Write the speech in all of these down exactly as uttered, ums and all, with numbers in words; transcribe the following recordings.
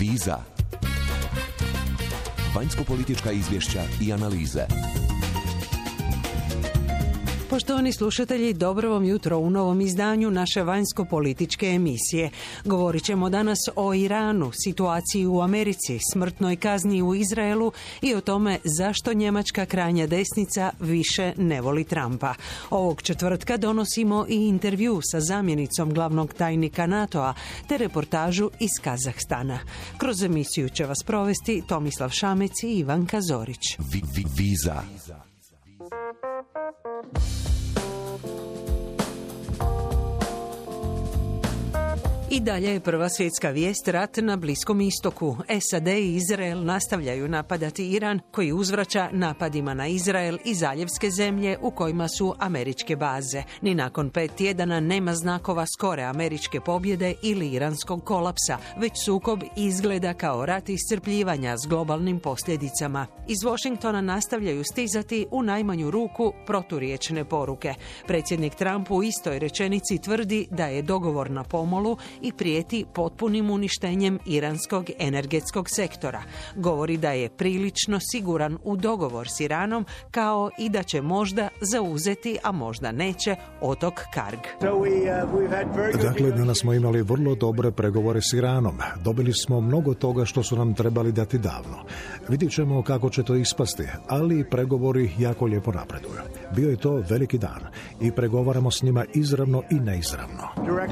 Viza. Vanjsko-politička izvješća i analize. Poštovani slušatelji, dobro vam jutro u novom izdanju naše vanjsko-političke emisije. Govorit ćemo danas o Iranu, situaciji u Americi, smrtnoj kazni u Izraelu i o tome zašto njemačka krajnja desnica više ne voli Trumpa. Ovog četvrtka donosimo i intervju sa zamjenicom glavnog tajnika NATO-a te reportažu iz Kazahstana. Kroz emisiju će vas provesti Tomislav Šamec i Ivanka Zorić. Vi, vi, viza. I dalje je prva svjetska vijest rat na Bliskom istoku. S A D i Izrael nastavljaju napadati Iran, koji uzvraća napadima na Izrael i zaljevske zemlje u kojima su američke baze. Ni nakon pet tjedana nema znakova skore američke pobjede ili iranskog kolapsa, već sukob izgleda kao rat iscrpljivanja s globalnim posljedicama. Iz Washingtona nastavljaju stizati u najmanju ruku proturječne poruke. Predsjednik Trump u istoj rečenici tvrdi da je dogovor na pomolu i prijeti potpunim uništenjem iranskog energetskog sektora. Govori da je prilično siguran u dogovor s Iranom, kao i da će možda zauzeti, a možda neće, otok Karg. Dakle, danas smo imali vrlo dobre pregovore s Iranom. Dobili smo mnogo toga što su nam trebali dati davno. Vidjet ćemo kako će to ispasti, ali pregovori jako lijepo napreduju. Bio je to veliki dan i pregovaramo s njima izravno i neizravno.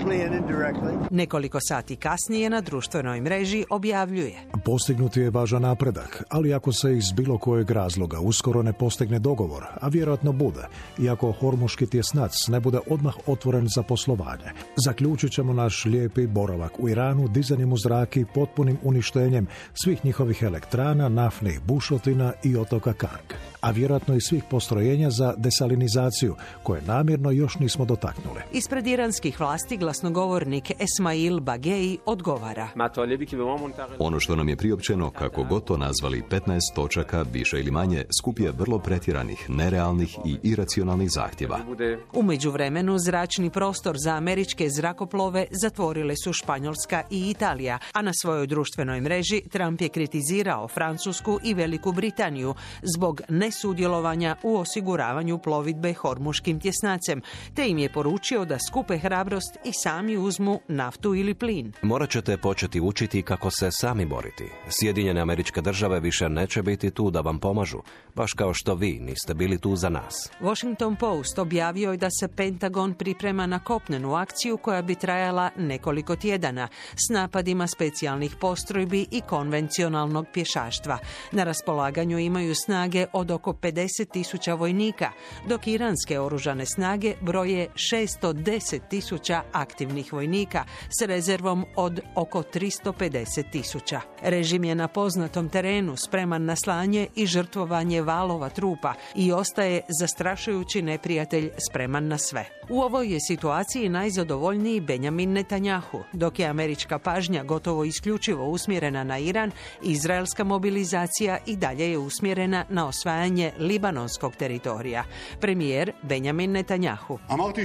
Nekoliko sati kasnije na društvenoj mreži objavljuje: Postignut je važan napredak, ali ako se iz bilo kojeg razloga uskoro ne postigne dogovor, a vjerojatno bude, i ako hormuški tjesnac ne bude odmah otvoren za poslovanje, zaključit ćemo naš lijepi boravak u Iranu dizanjem u zrak i potpunim uništenjem svih njihovih elektrana, naftnih bušotina i otoka Karg, a vjerojatno i svih postrojenja za desalinizaciju, koje namjerno još nismo dotaknuli. Ispred iranskih vlasti glasnogovornik Esmail Bagei odgovara: Ono što nam je priopćeno, kako god to nazvali, petnaest točaka, više ili manje, skup je vrlo pretjeranih, nerealnih i iracionalnih zahtjeva. U međuvremenu zračni prostor za američke zrakoplove zatvorile su Španjolska i Italija, a na svojoj društvenoj mreži Trump je kritizirao Francusku i Veliku Britaniju zbog nesudjelovanja u osiguravanju plovidbe hormuškim tjesnacem, te im je poručio da skupe hrabrost i sami uzmu naftu ili plin. Morat ćete početi učiti kako se sami boriti. Sjedinjene Američke Države više neće biti tu da vam pomažu, baš kao što vi niste bili tu za nas. Washington Post objavio je da se Pentagon priprema na kopnenu akciju koja bi trajala nekoliko tjedana s napadima specijalnih postrojbi i konvencionalnog pješaštva. Na raspolaganju imaju snage od oko pedeset tisuća vojnika, dok iranske oružane snage broje šesto deset tisuća aktivnih vojnika s rezervom od oko tristo pedeset tisuća. Režim je na poznatom terenu spreman na slanje i žrtvovanje valova trupa i ostaje zastrašujući neprijatelj spreman na sve. U ovoj je situaciji najzadovoljniji Benjamin Netanjahu. Dok je američka pažnja gotovo isključivo usmjerena na Iran, izraelska mobilizacija i dalje je usmjerena na osvajanje libanonskog teritorija. Premijer Benjamin Netanjahu: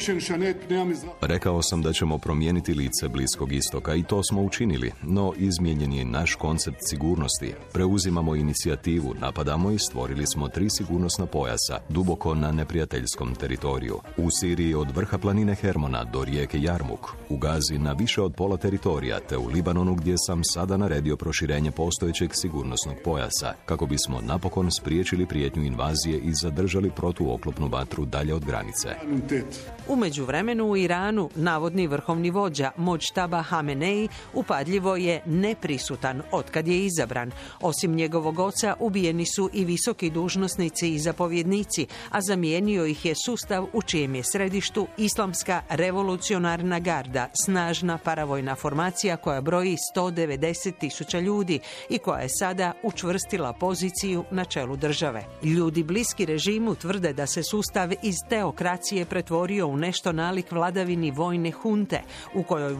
Rekao sam da ćemo promijeniti lice Bliskog istoka i to smo učinili, no izmijenjen je naš koncept sigurnosti. Preuzimamo inicijativu, napadamo i stvorili smo tri sigurnosna pojasa duboko na neprijateljskom teritoriju. U Siriji od vrha planine Hermona do rijeke Jarmuk, u Gazi na više od pola teritorija, te u Libanonu gdje sam sada naredio proširenje postojećeg sigurnosnog pojasa, kako bismo napokon spriječili prijetnju invazije i zadržali protuoklopnu vatru dalje od granice. U međuvremenu u Iranu navodni vrhovni vođa Modžtaba Hamenei upadljivo je neprisutan otkad je izabran. Osim njegovog oca ubijeni su i visoki dužnosnici i zapovjednici, a zamijenio ih je sustav u čijem je središtu Islamska revolucionarna garda, snažna paravojna formacija koja broji sto devedeset tisuća ljudi i koja je sada učvrstila poziciju na čelu države. Ljudi bliski režimu tvrde da se sustav iz teokracije pretvorio u nešto nalik vladavini vojne hunte, u kojoj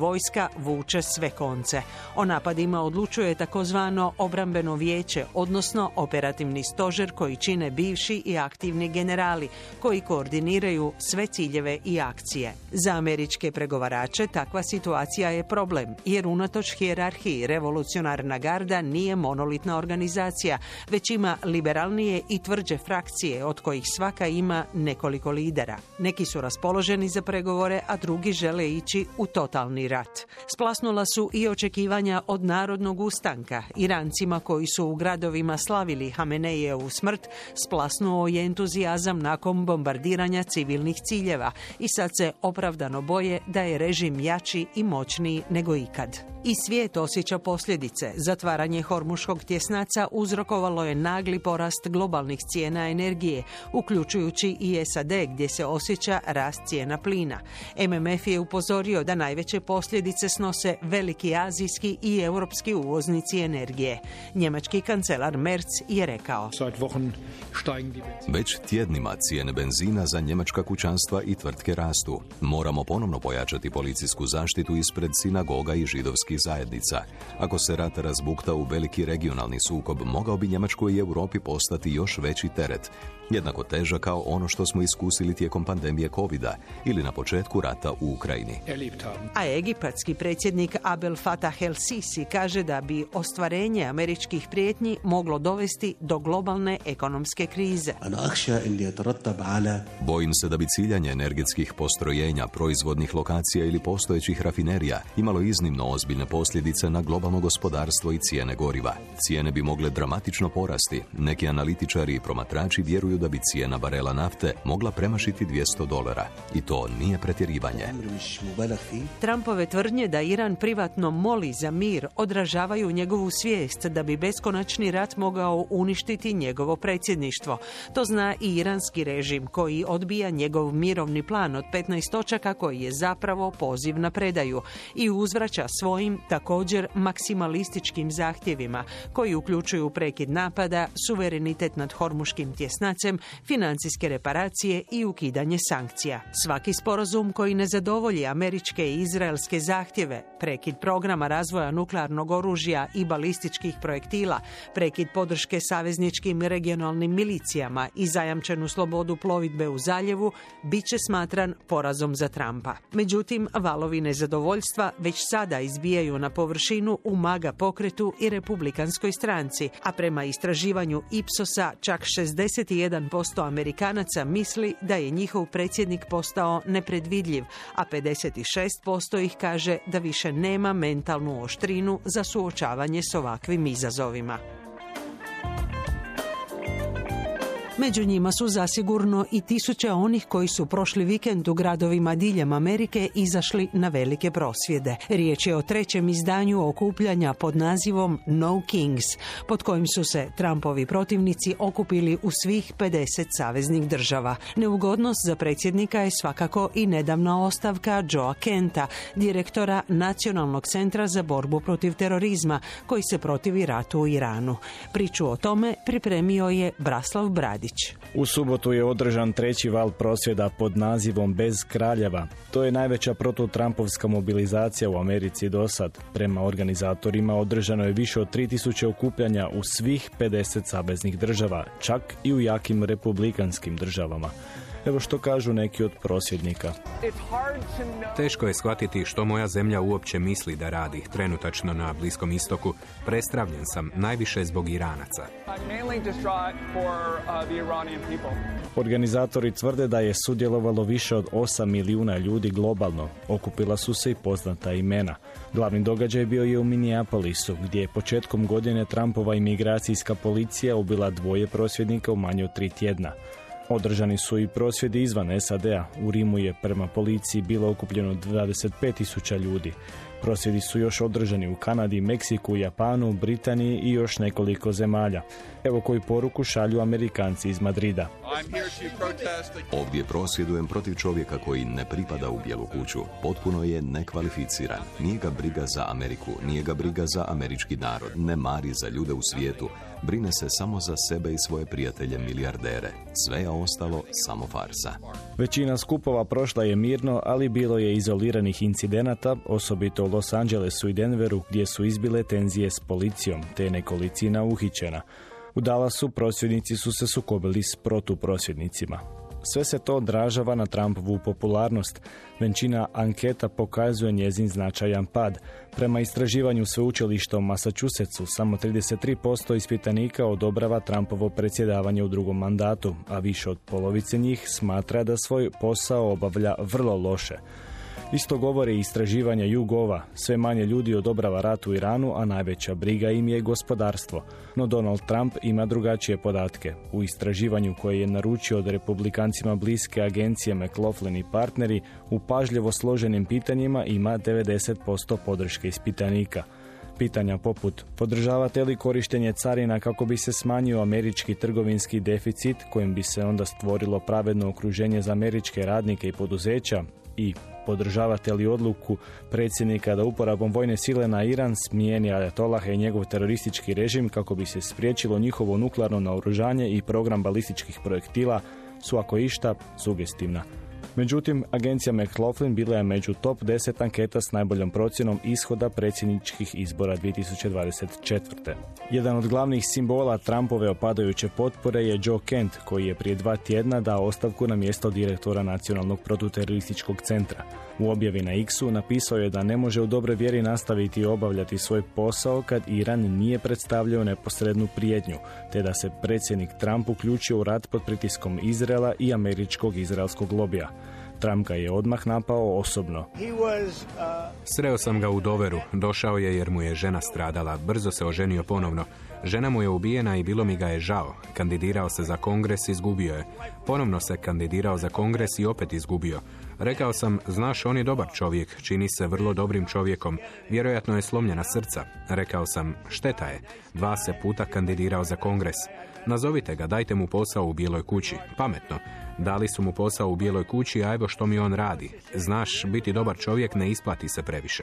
vojska vuče sve konce. O napadima odlučuje takozvano obrambeno vijeće, odnosno operativni stožer koji čine bivši i aktivni generali, koji koordiniraju sve ciljeve i akcije. Za američke pregovarače takva situacija je problem, jer unatoč hijerarhiji revolucionarna garda nije monolitna organizacija, već ima liberalnije i tvrđe frakcije, od kojih svaka ima nekoliko lidera. Neki su raspoloženi za pregovore, a drugi žele ići u totalni rat. Splasnula su i očekivanja od narodnog ustanka. Irancima koji su u gradovima slavili Hamenejevu smrt, splasnuo je entuzijazam nakon bombardiranja civilnih ciljeva i sad se opravdano boje da je režim jači i moćniji nego ikad. I svijet osjeća posljedice. Zatvaranje Hormuškog tjesnaca uzrokovalo je nagli porast globalnih cijena energije, uključujući i S A D gdje se osjeća rast cijena plina. M M F je upozorio da najveće posljedice snose veliki azijski i europski uvoznici energije. Njemački kancelar Merz je rekao: Već tjednima cijene benzina za njemačka kućanstva i tvrtke rastu. Moramo ponovno pojačati policijsku zaštitu ispred sinagoga i židovskih zajednica. Ako se rat razbukta u veliki regionalni sukob, mogao bi Njemačkoj i Europi postati još veći teret. Jednako težak kao ono što smo iskusili tijekom pandemije kovida ili na početku rata u Ukrajini. A egipatski predsjednik Abdel Fattah el-Sisi kaže da bi ostvarenje američkih prijetnji moglo dovesti do globalne ekonomske krize. Bojim se da bi ciljanje energetskih postrojenja, proizvodnih lokacija ili postojećih rafinerija imalo iznimno ozbiljne posljedice na globalno gospodarstvo i cijene goriva. Cijene bi mogle dramatično porasti. Neki analitičari i promatrači vjeruju da bi cijena barela nafte mogla premašiti dvjesto dolara. I to nije pretjerivanje. Trumpove tvrdnje da Iran privatno moli za mir odražavaju njegovu svijest da bi beskonačni rat mogao uništiti njegovo predsjedništvo. To zna i iranski režim koji odbija njegov mirovni plan od petnaest točaka koji je zapravo poziv na predaju i uzvraća svojim također maksimalističkim zahtjevima koji uključuju prekid napada, suverenitet nad Hormuškim tjesnacem, financijske reparacije i ukidanje sankcija. Svaki sporazum koji ne zadovolji američke i izraelske zahtjeve, prekid programa razvoja nuklearnog oružja i balističkih projektila, prekid podrške savezničkim regionalnim milicijama i zajamčenu slobodu plovidbe u zaljevu, bit će smatran porazom za Trumpa. Međutim, valovi nezadovoljstva već sada izbijaju na površinu u MAGA pokretu i republikanskoj stranci, a prema istraživanju Ipsosa čak šezdeset jedan posto Amerikanaca misli da je njihov predsjednik postao nepredvidljiv, a pedeset šest posto ih kaže da više nema mentalnu oštrinu za suočavanje s ovakvim izazovima. Među njima su zasigurno i tisuće onih koji su prošli vikend u gradovima diljem Amerike izašli na velike prosvjede. Riječ je o trećem izdanju okupljanja pod nazivom No Kings, pod kojim su se Trumpovi protivnici okupili u svih pedeset saveznih država. Neugodnost za predsjednika je svakako i nedavna ostavka Joea Kenta, direktora Nacionalnog centra za borbu protiv terorizma, koji se protivi ratu u Iranu. Priču o tome pripremio je Braslav Bradić. U subotu je održan treći val prosvjeda pod nazivom Bez kraljeva. To je najveća protutrampovska mobilizacija u Americi do sad. Prema organizatorima održano je više od tri tisuće okupljanja u svih pedeset saveznih država, čak i u jakim republikanskim državama. Evo što kažu neki od prosvjednika. Teško je shvatiti što moja zemlja uopće misli da radi trenutačno na Bliskom istoku. Prestravljen sam najviše zbog Iranaca. Organizatori tvrde da je sudjelovalo više od osam milijuna ljudi globalno. Okupila su se i poznata imena. Glavni događaj bio je u Minneapolisu, gdje je početkom godine Trumpova imigracijska policija ubila dvoje prosvjednika u manje od tri tjedna. Održani su i prosvjedi izvan S A D-a. U Rimu je prema policiji bilo okupljeno dvadeset pet tisuća ljudi. Prosvjedi su još održani u Kanadi, Meksiku, Japanu, Britaniji i još nekoliko zemalja. Evo koju poruku šalju Amerikanci iz Madrida. Ovdje prosvjedujem protiv čovjeka koji ne pripada u Bijelu kuću. Potpuno je nekvalificiran. Nije ga briga za Ameriku, nije ga briga za američki narod, ne mari za ljude u svijetu. Brine se samo za sebe i svoje prijatelje milijardere. Sve je ovo ostalo samo farsa. Većina skupova prošla je mirno, ali bilo je izoliranih incidenata, osobito u Los Angelesu i Denveru, gdje su izbile tenzije s policijom, te nekolicina uhićena. U Dallasu prosvjednici su se sukobili s protuprosvjednicima. Sve se to odražava na Trumpovu popularnost. Većina anketa pokazuje njezin značajan pad. Prema istraživanju sveučilišta u Massachusettsu, samo trideset tri posto ispitanika odobrava Trumpovo predsjedavanje u drugom mandatu, a više od polovice njih smatra da svoj posao obavlja vrlo loše. Isto govori istraživanja YouGova. Sve manje ljudi odobrava rat u Iranu, a najveća briga im je gospodarstvo. No Donald Trump ima drugačije podatke. U istraživanju koje je naručio od republikancima bliske agencije McLaughlin i partneri, u pažljivo složenim pitanjima ima devedeset posto podrške ispitanika. Pitanja poput podržavate li korištenje carina kako bi se smanjio američki trgovinski deficit, kojim bi se onda stvorilo pravedno okruženje za američke radnike i poduzeća, i podržavate li odluku predsjednika da uporabom vojne sile na Iran smijeni ajatolaha i njegov teroristički režim kako bi se spriječilo njihovo nuklearno naoružanje i program balističkih projektila, su ako išta sugestivna. Međutim, agencija McLaughlin bila je među top deset anketa s najboljom procjenom ishoda predsjedničkih izbora dvije tisuće dvadeset četvrte. Jedan od glavnih simbola Trumpove opadajuće potpore je Joe Kent, koji je prije dva tjedna dao ostavku na mjesto direktora Nacionalnog protuterorističkog centra. U objavi na X-u napisao je da ne može u dobroj vjeri nastaviti obavljati svoj posao kad Iran nije predstavljao neposrednu prijetnju, te da se predsjednik Trump uključio u rat pod pritiskom Izraela i američkog izraelskog lobija. Trump ga je odmah napao osobno. Sreo sam ga u Doveru. Došao je jer mu je žena stradala. Brzo se oženio ponovno. Žena mu je ubijena i bilo mi ga je žao. Kandidirao se za kongres i izgubio je. Ponovno se kandidirao za kongres i opet izgubio. Rekao sam, znaš, on je dobar čovjek, čini se vrlo dobrim čovjekom. Vjerojatno je slomljena srca. Rekao sam, šteta je. Dva se puta kandidirao za kongres. Nazovite ga, dajte mu posao u Bijeloj kući. Pametno. Dali su mu posao u Bijeloj kući, a evo što mi on radi. Znaš, biti dobar čovjek ne isplati se previše.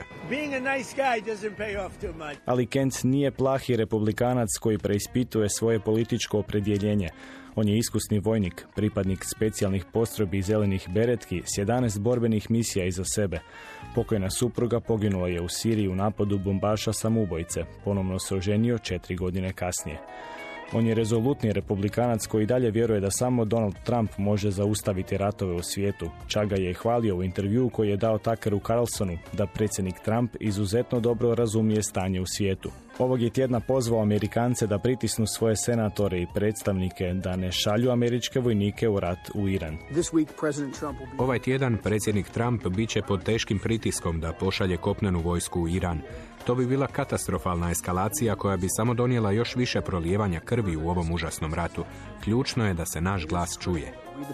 Ali Kent nije plahi republikanac koji preispituje svoje političko opredjeljenje. On je iskusni vojnik, pripadnik specijalnih postrojbi zelenih beretki s jedanaest borbenih misija iza sebe. Pokojna supruga poginula je u Siriji u napadu bombaša samoubojice. Ponovno se oženio četiri godine kasnije. On je rezolutni republikanac koji dalje vjeruje da samo Donald Trump može zaustaviti ratove u svijetu. Čak ga je hvalio u intervjuu koji je dao Tuckeru Carlsonu da predsjednik Trump izuzetno dobro razumije stanje u svijetu. Ovog je tjedna pozvao Amerikance da pritisnu svoje senatore i predstavnike da ne šalju američke vojnike u rat u Iran. Ovaj tjedan predsjednik Trump bit će pod teškim pritiskom da pošalje kopnenu vojsku u Iran. To bi bila katastrofalna eskalacija koja bi samo donijela još više prolijevanja krvi u ovom užasnom ratu. Ključno je da se naš glas čuje.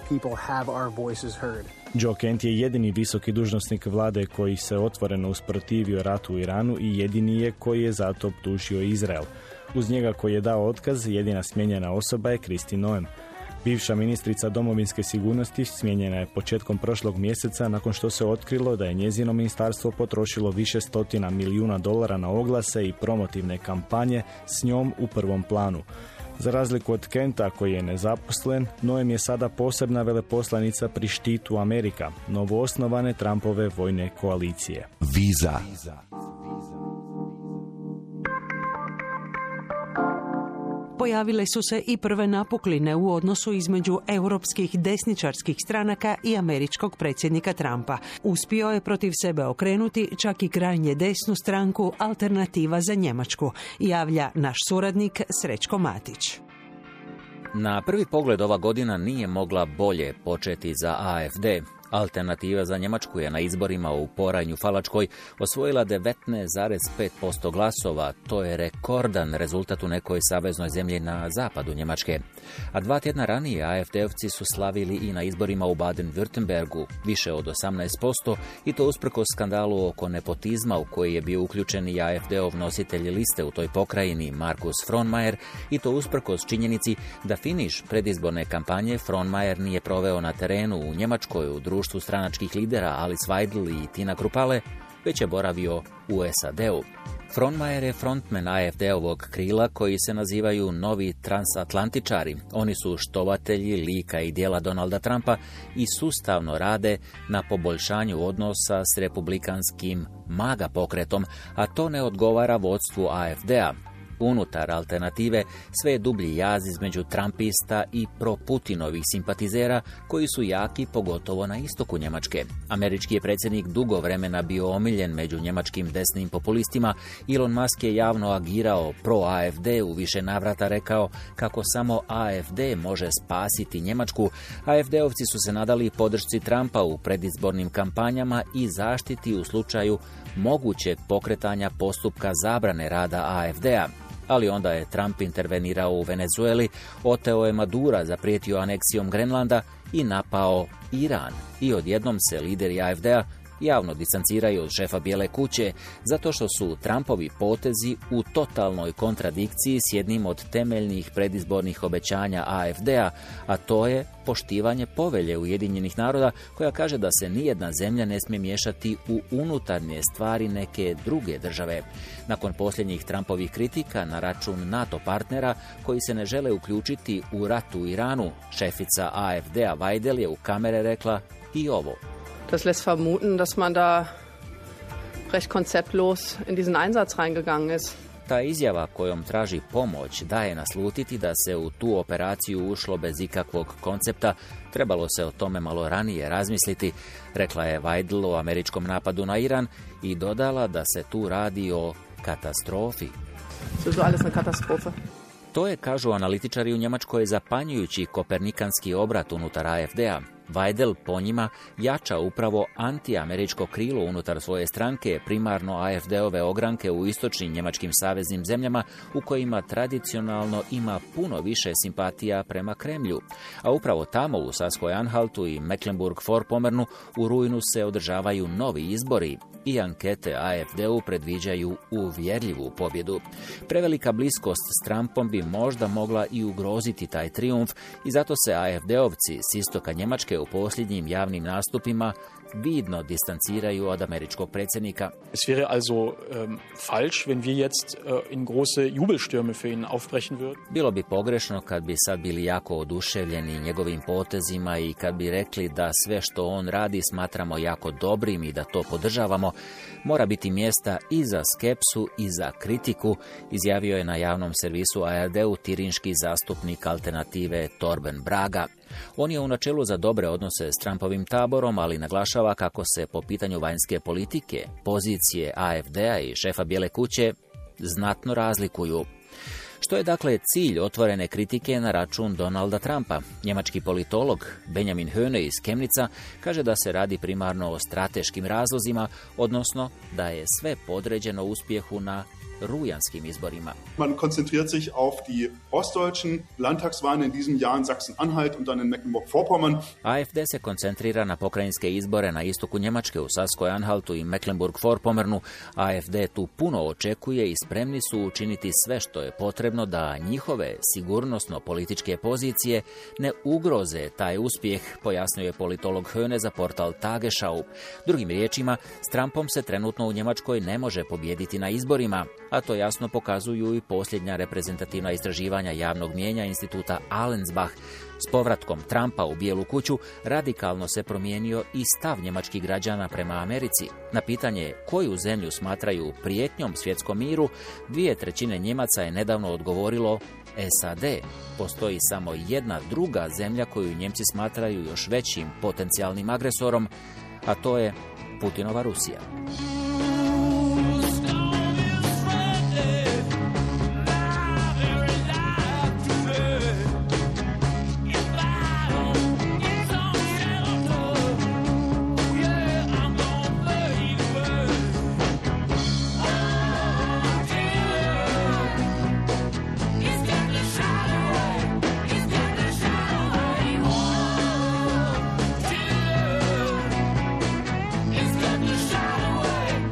Joe Kent je jedini visoki dužnosnik vlade koji se otvoreno usprotivio ratu u Iranu i jedini je koji je zato optužio Izrael. Uz njega koji je dao otkaz, jedina smijenjena osoba je Kristi Noem. Bivša ministrica domovinske sigurnosti smijenjena je početkom prošlog mjeseca nakon što se otkrilo da je njezino ministarstvo potrošilo više stotina milijuna dolara na oglase i promotivne kampanje s njom u prvom planu. Za razliku od Kenta koji je nezaposlen, Noem je sada posebna veleposlanica pri štitu Amerika, novoosnovane Trumpove vojne koalicije. Viza. Pojavile su se i prve napukline u odnosu između europskih desničarskih stranaka i američkog predsjednika Trumpa. Uspio je protiv sebe okrenuti čak i krajnje desnu stranku Alternativa za Njemačku, javlja naš suradnik Srećko Matić. Na prvi pogled ova godina nije mogla bolje početi za A F D. Alternativa za Njemačku je na izborima u Poranju Falačkoj osvojila devetnaest zarez pet posto glasova. To je rekordan rezultat u nekoj saveznoj zemlji na zapadu Njemačke. A dva tjedna ranije A F D-ovci su slavili i na izborima u Baden-Württembergu više od osamnaest posto i to usprkos skandalu oko nepotizma u koji je bio uključen i A F D-ov nositelj liste u toj pokrajini Markus Frohnmayer i to usprkos činjenici da finiš predizborne kampanje Frohnmayer nije proveo na terenu u Njemačkoj u društvu stranačkih lidera Alice Weidel i Tina Krupale, već je boravio u S A D-u. Frohnmayer je frontman A F D-ovog krila koji se nazivaju novi transatlantičari. Oni su štovatelji lika i djela Donalda Trumpa i sustavno rade na poboljšanju odnosa s republikanskim MAGA pokretom, a to ne odgovara vodstvu A F D-a. Unutar alternative sve je dublji jaz između Trumpista i pro-Putinovih simpatizera koji su jaki pogotovo na istoku Njemačke. Američki je predsjednik dugo vremena bio omiljen među njemačkim desnim populistima. Elon Musk je javno agirao pro-A F D, u više navrata rekao kako samo A F D može spasiti Njemačku. A F D-ovci su se nadali podršci Trumpa u predizbornim kampanjama i zaštiti u slučaju mogućeg pokretanja postupka zabrane rada A F D-a. Ali onda je Trump intervenirao u Venezueli, oteo je Madura, zaprijetio aneksijom Grenlanda i napao Iran. I odjednom se lideri A F D-a javno distanciraju od šefa Bijele kuće, zato što su Trumpovi potezi u totalnoj kontradikciji s jednim od temeljnih predizbornih obećanja A F D-a, a to je poštivanje povelje Ujedinjenih naroda koja kaže da se nijedna zemlja ne smije miješati u unutarnje stvari neke druge države. Nakon posljednjih Trumpovih kritika na račun NATO partnera koji se ne žele uključiti u rat u Iranu, šefica A F D-a Weidel je u kamere rekla i ovo. Das lässt vermuten, dass man da recht konzeptlos in diesen Einsatz reingegangen ist. Ta izjava kojom traži pomoć daje naslutiti da se u tu operaciju ušlo bez ikakvog koncepta. Trebalo se o tome malo ranije razmisliti, rekla je Weidel o američkom napadu na Iran i dodala da se tu radi o katastrofi. To je alles eine Katastrophe. To je, kažu analitičari u Njemačkoj, zapanjujući kopernikanski obrat unutar A F D-a. Weidel po njima jača upravo antiameričko krilo unutar svoje stranke, primarno A F D-ove ogranke u istočnim njemačkim saveznim zemljama u kojima tradicionalno ima puno više simpatija prema Kremlju. A upravo tamo u Saskoj-Anhaltu i Mecklenburg-Vorpommernu u rujnu se održavaju novi izbori i ankete A F D-u predviđaju uvjerljivu pobjedu. Prevelika bliskost s Trumpom bi možda mogla i ugroziti taj trijumf i zato se A F D-ovci s istoka Njemačke u posljednjim javnim nastupima vidno distanciraju od američkog predsjednika. Es wäre also ähm, falsch, wenn wir jetzt äh, in große Jubelstürme für ihn aufbrechen würden. Bilo bi pogrešno kad bi sad bili jako oduševljeni njegovim potezima i kad bi rekli da sve što on radi smatramo jako dobrim i da to podržavamo. Mora biti mjesta i za skepsu i za kritiku, izjavio je na javnom servisu A R D-u tirinški zastupnik alternative Torben Braga. On je u načelu za dobre odnose s Trumpovim taborom, ali naglašava kako se po pitanju vanjske politike, pozicije A F D-a i šefa Bijele kuće znatno razlikuju. Što je dakle cilj otvorene kritike na račun Donalda Trumpa? Njemački politolog Benjamin Höhne iz Chemnitza kaže da se radi primarno o strateškim razlozima, odnosno da je sve podređeno uspjehu na rujanskim izborima. Man konzentriert sich auf die ostdeutschen Landtagswahlen in diesem Jahr in Sachsen-Anhalt und dann in Mecklenburg-Vorpommern. A F D se koncentrira na pokrajinske izbore na istoku Njemačke u Saskoj-Anhaltu i Mecklenburg-Vorpommernu. A F D tu puno očekuje i spremni su učiniti sve što je potrebno da njihove sigurnosno-političke pozicije ne ugroze taj uspjeh, pojasnio je politolog Höhne za portal Tagesschau. Drugim riječima, s Trumpom se trenutno u Njemačkoj ne može pobijediti na izborima, a to jasno pokazuju i posljednja reprezentativna istraživanja javnog mijenja instituta Allensbach. S povratkom Trumpa u Bijelu kuću radikalno se promijenio i stav njemačkih građana prema Americi. Na pitanje koju zemlju smatraju prijetnjom svjetskom miru, dvije trećine Njemaca je nedavno odgovorilo S A D. Postoji samo jedna druga zemlja koju Njemci smatraju još većim potencijalnim agresorom, a to je Putinova Rusija. Away.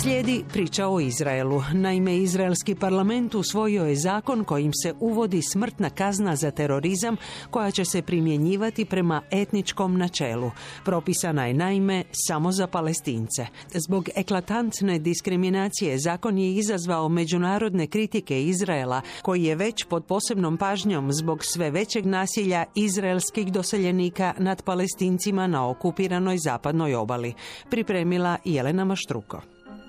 Slijedi priča o Izraelu. Naime, izraelski parlament usvojio je zakon kojim se uvodi smrtna kazna za terorizam koja će se primjenjivati prema etničkom načelu. Propisana je naime samo za Palestince. Zbog eklatantne diskriminacije zakon je izazvao međunarodne kritike Izraela, koji je već pod posebnom pažnjom zbog sve većeg nasilja izraelskih doseljenika nad Palestincima na okupiranoj zapadnoj obali. Pripremila Jelena Maštruko.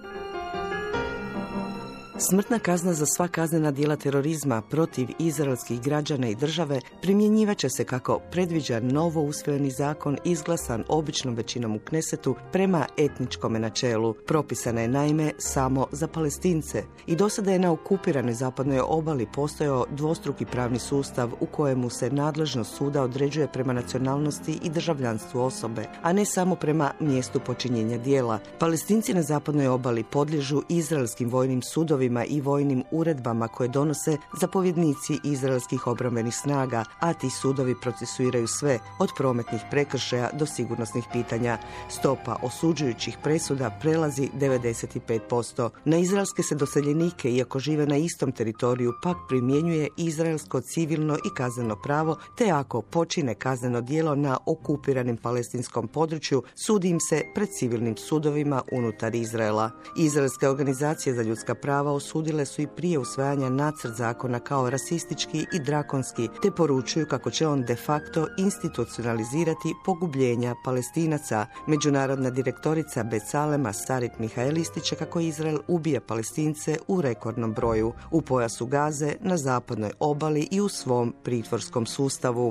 Smrtna kazna za sva kaznena djela terorizma protiv izraelskih građana i države primjenjivat će se kako predviđa novo usvojeni zakon izglasan običnom većinom u Knesetu prema etničkom načelu. Propisana je naime samo za Palestince i do sada je na okupiranoj zapadnoj obali postojao dvostruki pravni sustav u kojemu se nadležnost suda određuje prema nacionalnosti i državljanstvu osobe, a ne samo prema mjestu počinjenja djela. Palestinci na zapadnoj obali podliježu izraelskim vojnim sudovima i vojnim uredbama koje donose zapovjednici izraelskih obrambenih snaga, a ti sudovi procesuiraju sve, od prometnih prekršaja do sigurnosnih pitanja. Stopa osuđujućih presuda prelazi devedeset pet posto. Na izraelske se doseljenike, iako žive na istom teritoriju, pak primjenjuje izraelsko civilno i kazneno pravo, te ako počine kazneno djelo na okupiranim palestinskom području, sudi im se pred civilnim sudovima unutar Izraela. Izraelske organizacije za ljudska prava osudile su i prije usvajanja nacrt zakona kao rasistički i drakonski, te poručuju kako će on de facto institucionalizirati pogubljenja Palestinaca. Međunarodna direktorica Becalema Sarit Mihael ističe kako Izrael ubija Palestince u rekordnom broju, u pojasu Gaze, na zapadnoj obali i u svom pritvorskom sustavu.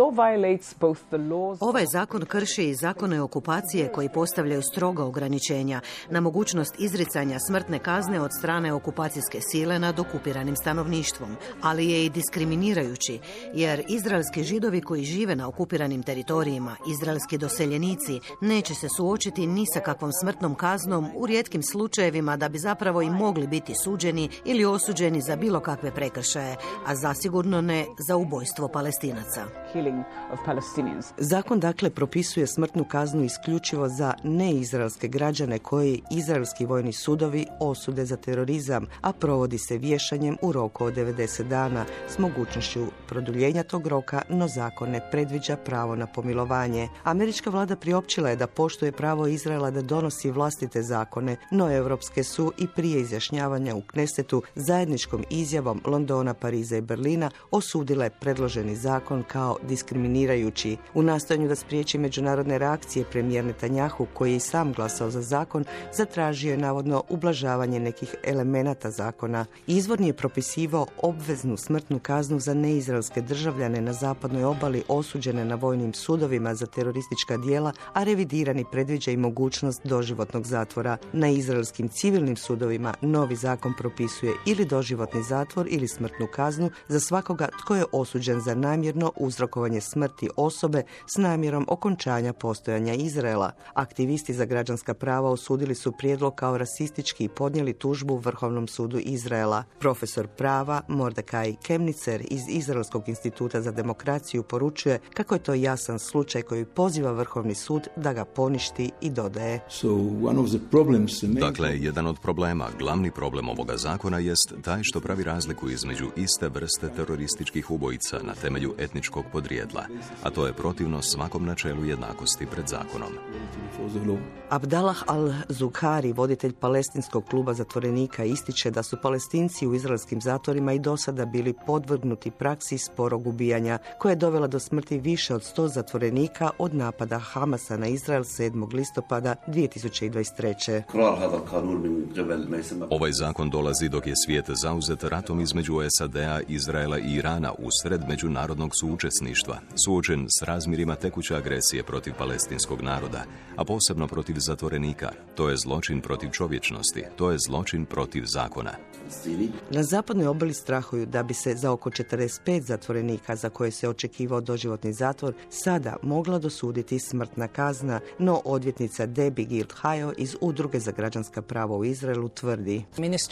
Ovaj zakon krši i zakone okupacije koji postavljaju stroga ograničenja na mogućnost izricanja smrtne kazne od strane okupacijske sile nad okupiranim stanovništvom, ali je i diskriminirajući, jer izraelski Židovi koji žive na okupiranim teritorijima, izraelski doseljenici, neće se suočiti ni sa kakvom smrtnom kaznom u rijetkim slučajevima da bi zapravo i mogli biti suđeni ili osuđeni za bilo kakve prekršaje, a zasigurno ne za ubojstvo Palestinaca. Zakon dakle propisuje smrtnu kaznu isključivo za neizraelske građane koji izraelski vojni sudovi osude za terorizam, a provodi se vješanjem u roku od devedeset dana s mogućnošću produljenja tog roka, no zakon ne predviđa pravo na pomilovanje. Američka vlada priopćila je da poštuje pravo Izraela da donosi vlastite zakone, no europske su i prije izjašnjavanja u Knesetu zajedničkom izjavom Londona, Pariza i Berlina osudile predloženi zakon kao diskriminirajući. U nastojanju da spriječi međunarodne reakcije, premijer Netanjahu, koji je i sam glasao za zakon, zatražio je navodno ublažavanje nekih elemenata zakona. Izvorni je propisivao obveznu smrtnu kaznu za neizraelske državljane na zapadnoj obali osuđene na vojnim sudovima za teroristička djela, a revidirani predviđa i mogućnost doživotnog zatvora. Na izraelskim civilnim sudovima novi zakon propisuje ili doživotni zatvor ili smrtnu kaznu za svakoga tko je osuđen za namjerno uzrokovanje smrti osobe s namjerom okončanja postojanja Izraela. Aktivisti za građanska prava osudili su prijedlog kao rasistički i podnijeli tužbu Vrhovnom sudu Izraela. Profesor prava Mordecai Kemnicer iz Izraelskog instituta za demokraciju poručuje kako je to jasan slučaj koji poziva Vrhovni sud da ga poništi i dodaje. Dakle, jedan od problema, glavni problem ovoga zakona jest taj što pravi razliku između iste vrste terorističkih ubojica na temelju etničkog podrijetla, a to je protivno svakom načelu jednakosti pred zakonom. Abdallah al-Zukhari, voditelj palestinskog kluba zatvorenika, ističe da su Palestinci u izraelskim zatvorima i do sada bili podvrgnuti praksi sporog ubijanja, koja je dovela do smrti više od sto zatvorenika od napada Hamasa na Izrael sedmog listopada dvije tisuće dvadeset treće. Ovaj zakon dolazi dok je svijet zauzet ratom između S A D-a, Izraela i Irana usred međunarodnog suučesništva, suočen s razmjerima tekuće agresije protiv palestinskog naroda, a posebno protiv zatvorenika. To je zločin protiv čovječnosti, to je zločin protiv zakona. Na zapadnoj obali strahuju da bi se za oko četrdeset pet zatvorenika za koje se očekivao doživotni zatvor sada mogla dosuditi smrtna kazna, no odvjetnica Debbie Guild-Hayo iz Udruge za građanska prava u Izraelu tvrdi: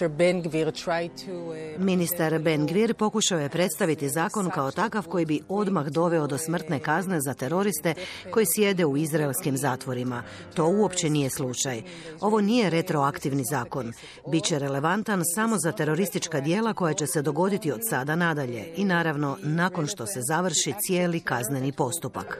Ministar Ben Gvir pokušao je predstaviti zakon kao takav koji bi odmah doveo do smrtne kazne za teroriste koji sjede u izraelskim zatvorima. To uopće nije slučaj. Ovo nije retroaktivni zakon. Biće relevantan samo za teroristička djela koja će se dogoditi od sada nadalje i naravno nakon što se završi cijeli kazneni postupak.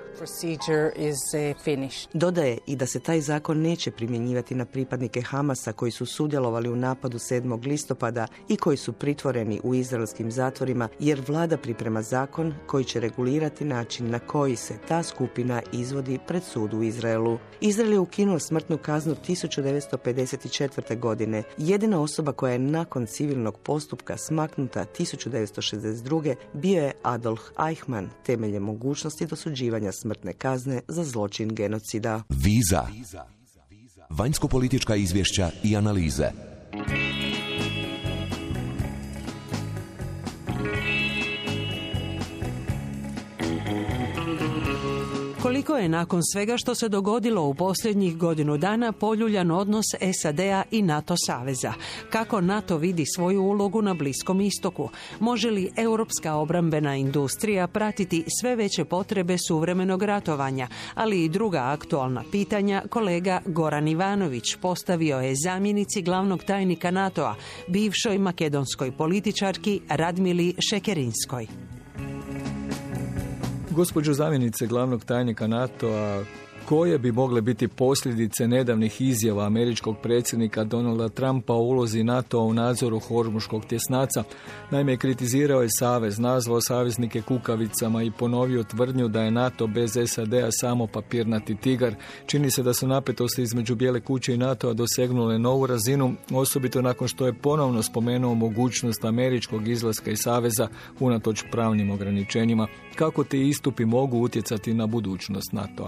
Dodaje i da se taj zakon neće primjenjivati na pripadnike Hamasa koji su sudjelovali u napadu sedmog listopada i koji su pritvoreni u izraelskim zatvorima, jer vlada priprema zakon koji će regulirati način na koji se ta skupina izvodi pred sud u Izraelu. Izrael je ukinuo smrtnu kaznu tisuću devetsto pedeset četvrte. godine. Jedina osoba koja je nakon civilnog postupka smaknuta tisuću devetsto šezdeset druge. bio je Adolf Eichmann, temeljem mogućnosti dosuđivanja smrtne kazne za zločin genocida. Viza. Vanjsko-politička izvješća i analize. Koliko je nakon svega što se dogodilo u posljednjih godinu dana poljuljan odnos S A D-a i NATO saveza? Kako NATO vidi svoju ulogu na Bliskom istoku? Može li europska obrambena industrija pratiti sve veće potrebe suvremenog ratovanja? Ali i druga aktualna pitanja kolega Goran Ivanović postavio je zamjenici glavnog tajnika NATO-a, bivšoj makedonskoj političarki Radmili Šekerinskoj. Gospođo zamjenice glavnog tajnika NATO-a, koje bi mogle biti posljedice nedavnih izjava američkog predsjednika Donalda Trumpa o ulozi NATO-a u nadzoru Hormuškog tjesnaca? Naime, kritizirao je savez, nazvao saveznike kukavicama i ponovio tvrdnju da je NATO bez S A D-a samo papirnati tigar. Čini se da su napetosti između Bijele kuće i NATO-a dosegnule novu razinu, osobito nakon što je ponovno spomenuo mogućnost američkog izlaska iz saveza unatoč pravnim ograničenjima. Kako ti istupi mogu utjecati na budućnost NATO-a?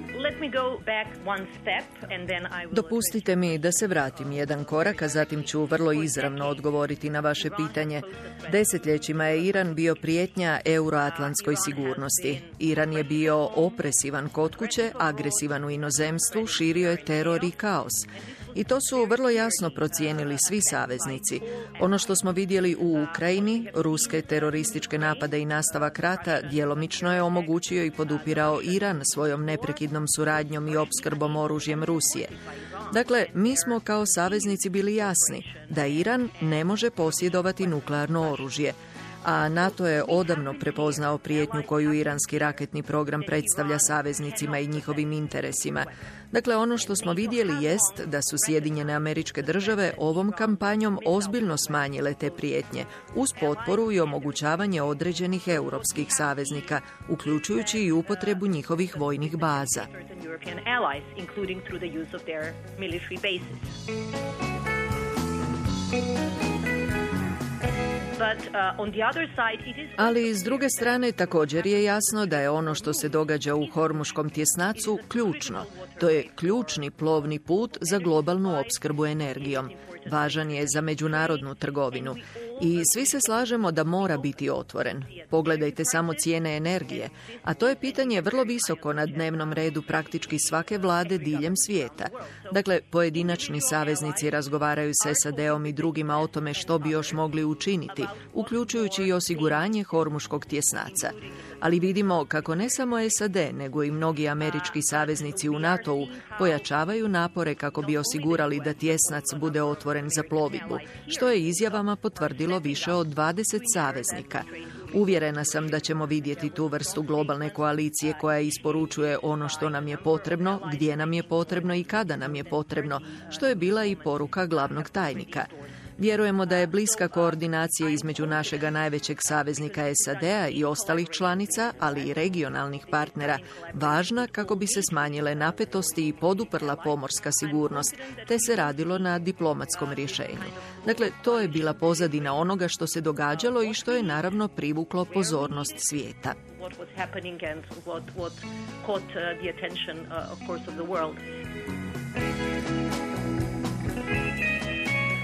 Dopustite mi da se vratim jedan korak, a zatim ću vrlo izravno odgovoriti na vaše pitanje. Desetljećima je Iran bio prijetnja euroatlantskoj sigurnosti. Iran je bio opresivan kod kuće, agresivan u inozemstvu, širio je teror i kaos. I to su vrlo jasno procijenili svi saveznici. Ono što smo vidjeli u Ukrajini, ruske terorističke napade i nastavak rata, djelomično je omogućio i podupirao Iran svojom neprekidnom suradnjom i opskrbom oružjem Rusije. Dakle, mi smo kao saveznici bili jasni da Iran ne može posjedovati nuklearno oružje, a NATO je odavno prepoznao prijetnju koju iranski raketni program predstavlja saveznicima i njihovim interesima. Dakle, ono što smo vidjeli jest da su Sjedinjene Američke Države ovom kampanjom ozbiljno smanjile te prijetnje, uz potporu i omogućavanje određenih europskih saveznika, uključujući i upotrebu njihovih vojnih baza. Ali s druge strane također je jasno da je ono što se događa u Hormuškom tjesnacu ključno. To je ključni plovni put za globalnu opskrbu energijom. Važan je za međunarodnu trgovinu. I svi se slažemo da mora biti otvoren. Pogledajte samo cijene energije, a to je pitanje vrlo visoko na dnevnom redu praktički svake vlade diljem svijeta. Dakle, pojedinačni saveznici razgovaraju s S A D-om i drugima o tome što bi još mogli učiniti, uključujući i osiguranje Hormuškog tjesnaca. Ali vidimo kako ne samo S A D, nego i mnogi američki saveznici u NATO-u pojačavaju napore kako bi osigurali da tjesnac bude otvoren za plovidbu, što je izjavama potvrdilo više od dvadeset saveznika. Uvjerena sam da ćemo vidjeti tu vrstu globalne koalicije koja isporučuje ono što nam je potrebno, gdje nam je potrebno i kada nam je potrebno, što je bila i poruka glavnog tajnika. Vjerujemo da je bliska koordinacija između našega najvećeg saveznika S A D-a i ostalih članica, ali i regionalnih partnera, važna kako bi se smanjile napetosti i poduprla pomorska sigurnost, te se radilo na diplomatskom rješenju. Dakle, to je bila pozadina onoga što se događalo i što je naravno privuklo pozornost svijeta.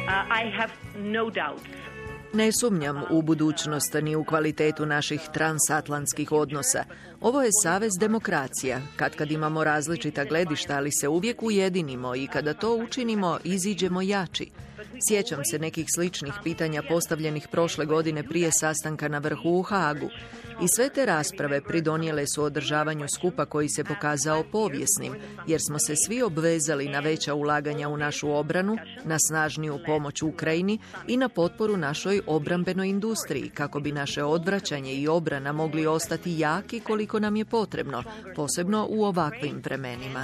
I have no doubts. Ne sumnjam u budućnost ni u kvalitetu naših transatlantskih odnosa. Ovo je savez demokracija. Kad kad imamo različita gledišta, ali se uvijek ujedinimo i kada to učinimo, iziđemo jači. Sjećam se nekih sličnih pitanja postavljenih prošle godine prije sastanka na vrhu u Hagu. I sve te rasprave pridonijele su održavanju skupa koji se pokazao povijesnim, jer smo se svi obvezali na veća ulaganja u našu obranu, na snažniju pomoć Ukrajini i na potporu našoj obrambenoj industriji, kako bi naše odvraćanje i obrana mogli ostati jaki koliko nam je potrebno, posebno u ovakvim vremenima.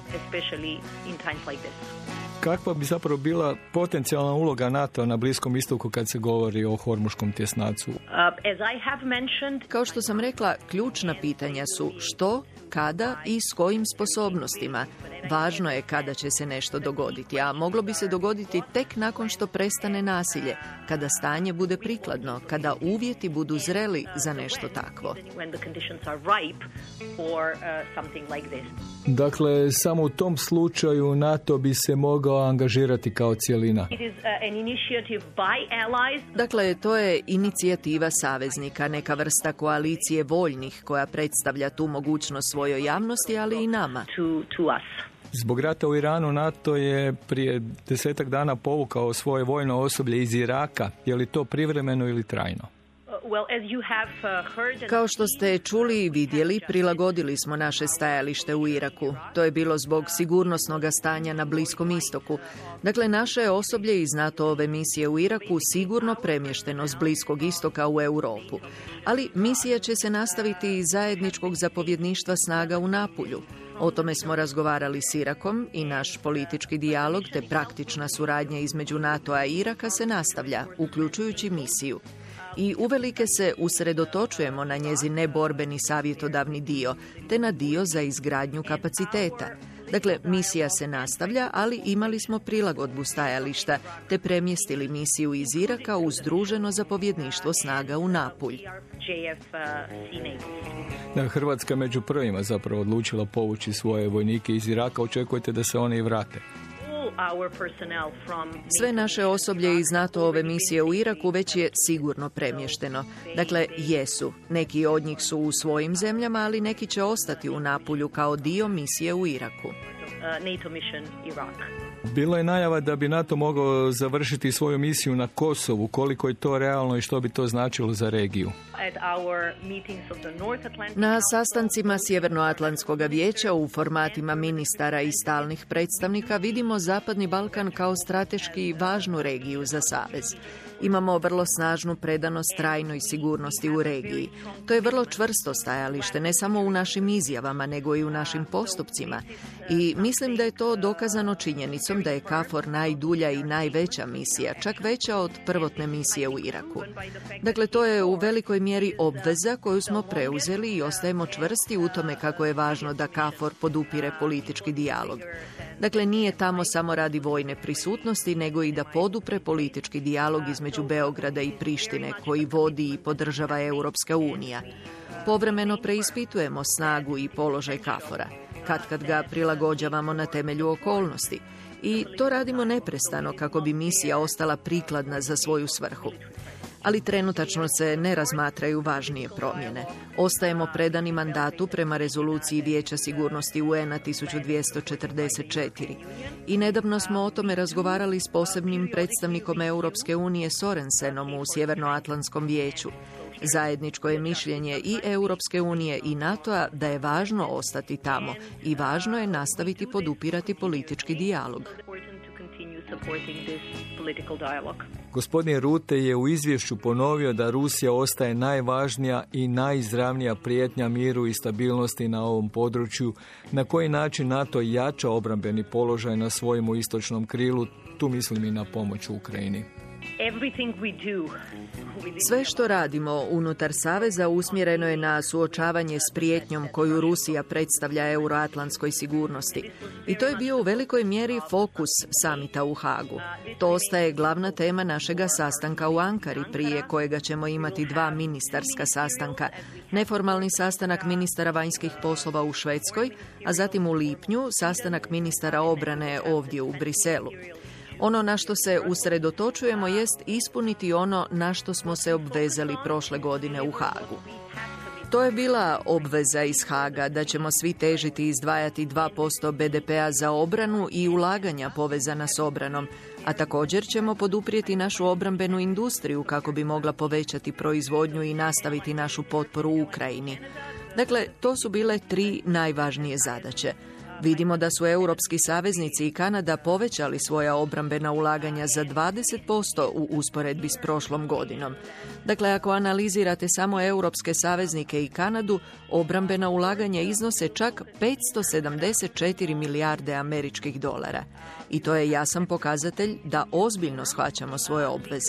Kakva bi zapravo bila potencijalna uloga NATO na Bliskom istoku kad se govori o Hormuškom tjesnacu? Kao što sam rekla, ključna pitanja su što, kada i s kojim sposobnostima. Važno je kada će se nešto dogoditi, a moglo bi se dogoditi tek nakon što prestane nasilje, kada stanje bude prikladno, kada uvjeti budu zreli za nešto takvo. Dakle, samo u tom slučaju NATO bi se mogao angažirati kao cijelina. Dakle, to je inicijativa saveznika, neka vrsta koalicije voljnih koja predstavlja tu mogućnost svojoj javnosti, ali i nama. Zbog rata u Iranu NATO je prije desetak dana povukao svoje vojno osoblje iz Iraka. Je li to privremeno ili trajno? Kao što ste čuli i vidjeli, prilagodili smo naše stajalište u Iraku. To je bilo zbog sigurnosnog stanja na Bliskom istoku. Dakle, naše je osoblje iz NATO-ove misije u Iraku sigurno premješteno s Bliskog istoka u Europu. Ali misija će se nastaviti iz zajedničkog zapovjedništva snaga u Napulju. O tome smo razgovarali s Irakom i naš politički dijalog te praktična suradnja između NATO-a i Iraka se nastavlja, uključujući misiju. I uvelike se usredotočujemo na njezin neborbeni savjetodavni dio, te na dio za izgradnju kapaciteta. Dakle, misija se nastavlja, ali imali smo prilagodbu stajališta, te premjestili misiju iz Iraka u združeno zapovjedništvo snaga u Napulj. Da, Hrvatska među prvima zapravo odlučila povući svoje vojnike iz Iraka. Očekujete da se oni i vrate? Sve naše osoblje iz NATO-ove misije u Iraku već je sigurno premješteno. Dakle, jesu. Neki od njih su u svojim zemljama, ali neki će ostati u Napulju kao dio misije u Iraku. Bilo je najava da bi NATO mogao završiti svoju misiju na Kosovu. Koliko je to realno i što bi to značilo za regiju? Na sastancima Sjevernoatlantskog vijeća u formatima ministara i stalnih predstavnika vidimo Zapadni Balkan kao strateški važnu regiju za savez. Imamo vrlo snažnu predanost trajnoj sigurnosti u regiji. To je vrlo čvrsto stajalište, ne samo u našim izjavama, nego i u našim postupcima. I mislim da je to dokazano činjenicom da je KFOR najdulja i najveća misija, čak veća od prvotne misije u Iraku. Dakle, to je u velikoj mjeri obveza koju smo preuzeli i ostajemo čvrsti u tome kako je važno da KFOR podupire politički dijalog. Dakle, nije tamo samo radi vojne prisutnosti, nego i da podupre politički dijalog između Beograda i Prištine, koji vodi i podržava Europska unija. Povremeno preispitujemo snagu i položaj KFOR-a, kad kad ga prilagođavamo na temelju okolnosti. I to radimo neprestano kako bi misija ostala prikladna za svoju svrhu. Ali trenutačno se ne razmatraju važnije promjene. Ostajemo predani mandatu prema rezoluciji Vijeća sigurnosti U N-a tisuću dvjesto četrdeset četiri. I nedavno smo o tome razgovarali s posebnim predstavnikom Europske unije Sorensenom u Sjevernoatlantskom vijeću. Zajedničko je mišljenje i Europske unije i NATO-a da je važno ostati tamo i važno je nastaviti podupirati politički dijalog. Gospodin Rute je u izvješću ponovio da Rusija ostaje najvažnija i najizravnija prijetnja miru i stabilnosti na ovom području. Na koji način NATO jača obrambeni položaj na svojemu istočnom krilu, tu mislim i na pomoć u Ukrajini. Sve što radimo unutar Saveza usmjereno je na suočavanje s prijetnjom koju Rusija predstavlja euroatlantskoj sigurnosti. I to je bio u velikoj mjeri fokus samita u Hagu. To ostaje glavna tema našega sastanka u Ankari, prije kojega ćemo imati dva ministarska sastanka. Neformalni sastanak ministara vanjskih poslova u Švedskoj, a zatim u lipnju sastanak ministara obrane ovdje u Briselu. Ono na što se usredotočujemo jest ispuniti ono na što smo se obvezali prošle godine u Hagu. To je bila obveza iz Haga da ćemo svi težiti izdvajati dva posto be de pea za obranu i ulaganja povezana s obranom, a također ćemo poduprijeti našu obrambenu industriju kako bi mogla povećati proizvodnju i nastaviti našu potporu Ukrajini. Dakle, to su bile tri najvažnije zadaće. Vidimo da su europski saveznici i Kanada povećali svoja obrambena ulaganja za dvadeset posto u usporedbi s prošlom godinom. Dakle, ako analizirate samo europske saveznike i Kanadu, obrambena ulaganja iznose čak petsto sedamdeset četiri milijarde američkih dolara. I to je jasan pokazatelj da ozbiljno shvaćamo svoje obveze.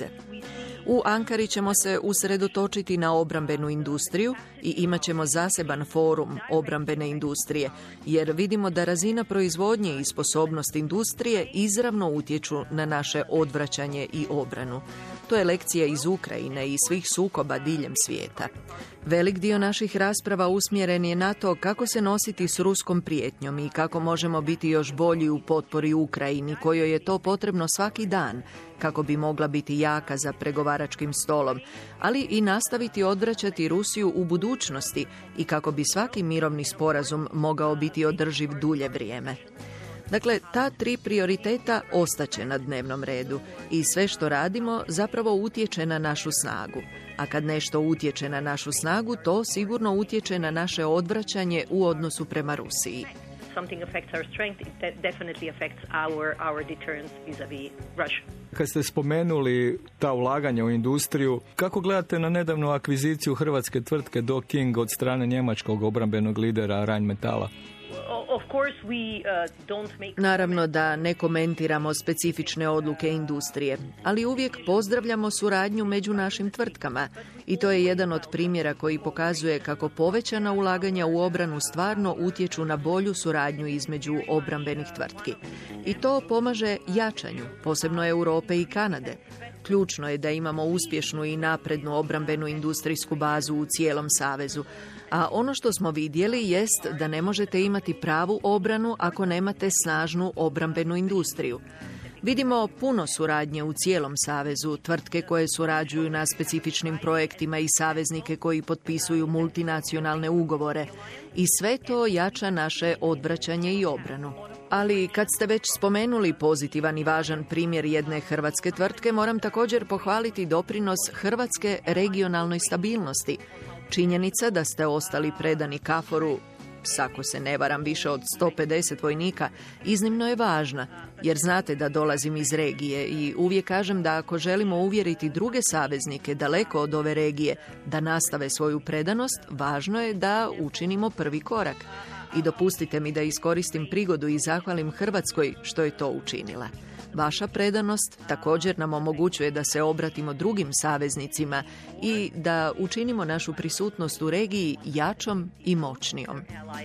U Ankari ćemo se usredotočiti na obrambenu industriju i imat ćemo zaseban forum obrambene industrije, jer vidimo da razina proizvodnje i sposobnost industrije izravno utječu na naše odvraćanje i obranu. To je lekcija iz Ukrajine i svih sukoba diljem svijeta. Velik dio naših rasprava usmjeren je na to kako se nositi s ruskom prijetnjom i kako možemo biti još bolji u potpori Ukrajini, kojoj je to potrebno svaki dan, kako bi mogla biti jaka za pregovaračkim stolom, ali i nastaviti odvraćati Rusiju u budućnosti i kako bi svaki mirovni sporazum mogao biti održiv dulje vrijeme. Dakle, ta tri prioriteta ostaće na dnevnom redu i sve što radimo zapravo utječe na našu snagu. A kad nešto utječe na našu snagu, to sigurno utječe na naše odvraćanje u odnosu prema Rusiji. Something affects our strength, it de- definitely affects our, our deterrence vis-a-vis Russia. Kad ste spomenuli ta ulaganja u industriju, kako gledate na nedavnu akviziciju hrvatske tvrtke Do King od strane njemačkog obrambenog lidera Rheinmetalla? Of course we, uh, don't make... Naravno da ne komentiramo specifične odluke industrije, ali uvijek pozdravljamo suradnju među našim tvrtkama i to je jedan od primjera koji pokazuje kako povećana ulaganja u obranu stvarno utječu na bolju suradnju između obrambenih tvrtki. I to pomaže jačanju, posebno Europe i Kanade. Ključno je da imamo uspješnu i naprednu obrambenu industrijsku bazu u cijelom savezu. A ono što smo vidjeli jest da ne možete imati pravu obranu ako nemate snažnu obrambenu industriju. Vidimo puno suradnje u cijelom savezu, tvrtke koje surađuju na specifičnim projektima i saveznike koji potpisuju multinacionalne ugovore. I sve to jača naše odvraćanje i obranu. Ali kad ste već spomenuli pozitivan i važan primjer jedne hrvatske tvrtke, moram također pohvaliti doprinos hrvatske regionalnoj stabilnosti. Činjenica da ste ostali predani Kaforu, ako se ne varam više od sto pedeset vojnika, iznimno je važna, jer znate da dolazim iz regije i uvijek kažem da ako želimo uvjeriti druge saveznike daleko od ove regije da nastave svoju predanost, važno je da učinimo prvi korak. I dopustite mi da iskoristim prigodu i zahvalim Hrvatskoj što je to učinila. Vaša predanost također nam omogućuje da se obratimo drugim saveznicima i da učinimo našu prisutnost u regiji jačom i moćnijom.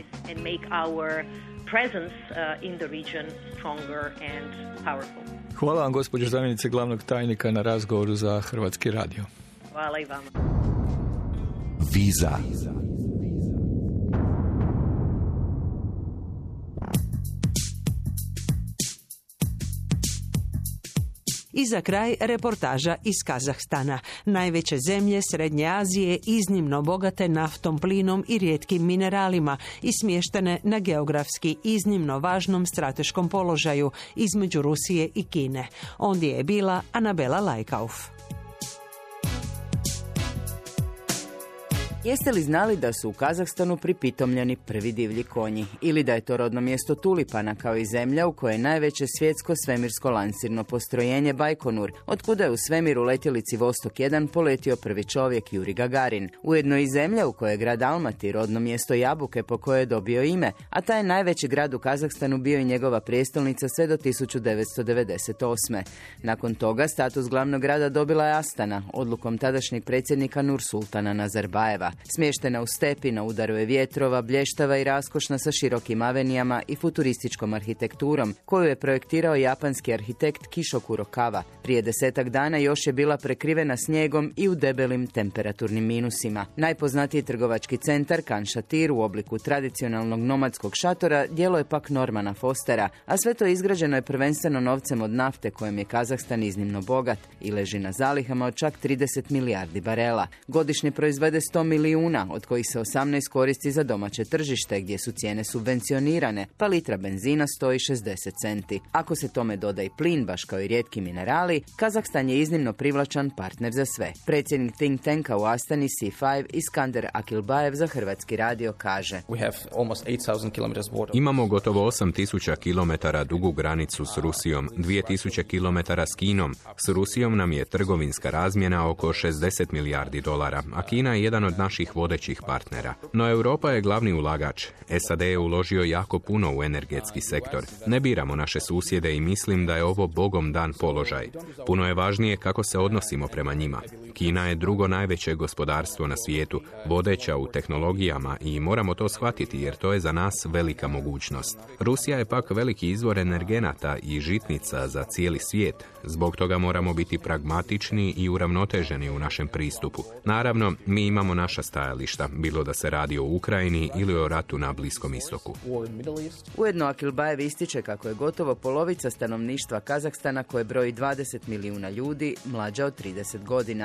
Hvala vam, gospođo zamjenice glavnog tajnika, na razgovoru za Hrvatski radio. Hvala i vama. Viza. I za kraj reportaža iz Kazahstana. Najveće zemlje Srednje Azije iznimno bogate naftom, plinom i rijetkim mineralima i smještene na geografski iznimno važnom strateškom položaju između Rusije i Kine. Ondje je bila Anabela Lajkauf. Jeste li znali da su u Kazahstanu pripitomljeni prvi divlji konji? Ili da je to rodno mjesto tulipana, kao i zemlja u kojoj je najveće svjetsko svemirsko lansirno postrojenje Bajkonur, otkuda je u svemir u letjelici Vostok jedan poletio prvi čovjek Juri Gagarin. Ujedno i zemlja u kojoj je grad Almaty, rodno mjesto jabuke po kojoj je dobio ime, a taj je najveći grad u Kazahstanu bio i njegova prijestolnica sve do tisuću devetsto devedeset osme. Nakon toga status glavnog grada dobila je Astana, odlukom tadašnjeg predsjednika Nursultana Nazarbajeva. Kazahstana. Smještena u stepi, na udaru je vjetrova, blještava i raskošna sa širokim avenijama i futurističkom arhitekturom, koju je projektirao japanski arhitekt Kisho Kurokawa. Prije desetak dana još je bila prekrivena snijegom i u debelim temperaturnim minusima. Najpoznatiji trgovački centar Kanshatir u obliku tradicionalnog nomadskog šatora djelo je pak Normana Fostera, a sve to izgrađeno je prvenstveno novcem od nafte kojom je Kazahstan iznimno bogat i leži na zalihama od čak trideset milijardi barela. Godišnje proizvede sto milijuna, od kojih se osamnaest koristi za domaće tržište, gdje su cijene subvencionirane, pa litra benzina stoji šezdeset centi. Ako se tome doda i plin, baš kao i rijetki minerali, Kazahstan je iznimno privlačan partner za sve. Predsjednik think tanka u Astani C pet Iskander Akilbajev za Hrvatski radio kaže: Imamo gotovo osam tisuća kilometara dugu granicu s Rusijom, dvije tisuće kilometara s Kinom. S Rusijom nam je trgovinska razmjena oko šezdeset milijardi dolara, a Kina je jedan od naših vodećih partnera. No Europa je glavni ulagač. S A D je uložio jako puno u energetski sektor. Ne biramo naše susjede i mislim da je ovo bogom dan položaj. Puno je važnije kako se odnosimo prema njima. Kina je drugo najveće gospodarstvo na svijetu, vodeća u tehnologijama i moramo to shvatiti jer to je za nas velika mogućnost. Rusija je pak veliki izvor energenata i žitnica za cijeli svijet. Zbog toga moramo biti pragmatični i uravnoteženi u našem pristupu. Naravno, mi imamo naša stajališta, bilo da se radi o Ukrajini ili o ratu na Bliskom istoku. Ujedno Akilbajev ističe kako je gotovo polovica stanovništva Kazahstana, koje broji dvadeset milijuna ljudi, mlađa od trideset godina.